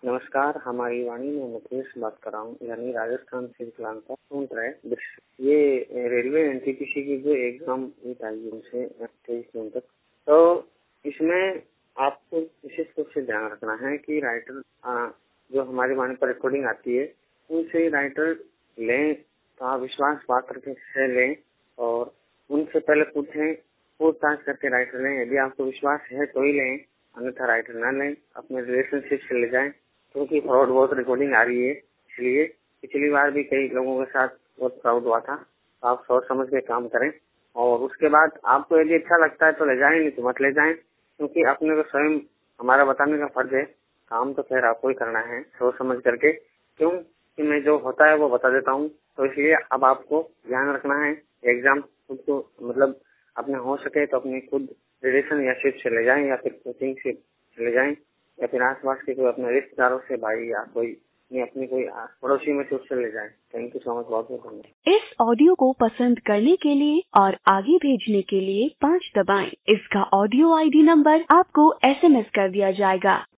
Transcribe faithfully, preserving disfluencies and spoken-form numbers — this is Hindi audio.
नमस्कार, हमारी वाणी में मुकेश बात कर रहा हूँ, यानी राजस्थान से विकलांग का सुन रहे ये रेलवे एनटीपीसी की जो एग्जाम हुई था जून से तेईस जून तक, तो इसमें आपको विशेष रूप से ध्यान रखना है कि राइटर आ, जो हमारी वाणी पर रिकॉर्डिंग आती है उनसे राइटर लें तो आप विश्वास पात्र से लें और उनसे पहले पूछें, पूछताछ करके राइटर लें। यदि आपको विश्वास है तो ही लें, अन्यथा राइटर ना लें। अपने रिलेशनशिप से ले जाएं, क्योंकि फ्रॉड बहुत रिकॉर्डिंग आ रही है। इसलिए पिछली बार भी कई लोगों के साथ बहुत फ्रॉड हुआ था। तो आप सोच समझ के काम करें और उसके बाद आपको यदि अच्छा लगता है तो ले जाएं, नहीं तो मत ले जाएं, क्योंकि अपने को स्वयं हमारा बताने का फर्ज है। काम तो खैर आपको ही करना है सोच समझ करके, क्यों कि मैं जो होता है वो बता देता हूँ। तो इसलिए अब आपको ध्यान रखना है, एग्जाम खुद को मतलब अपने हो सके तो अपने खुद रिलेशन या शिप से ले जाएं या फिर कोचिंग से ले जाएं या फिर आसपास के कोई अपने रिश्तेदारों से, भाई या कोई नहीं अपनी कोई पड़ोसी में से उससे ले जाएं। थैंक यू सो मच, बहुत बहुत धन्यवाद। इस ऑडियो को पसंद करने के लिए और आगे भेजने के लिए पाँच दबाएं। इसका ऑडियो आईडी नंबर आपको एसएमएस कर दिया जाएगा।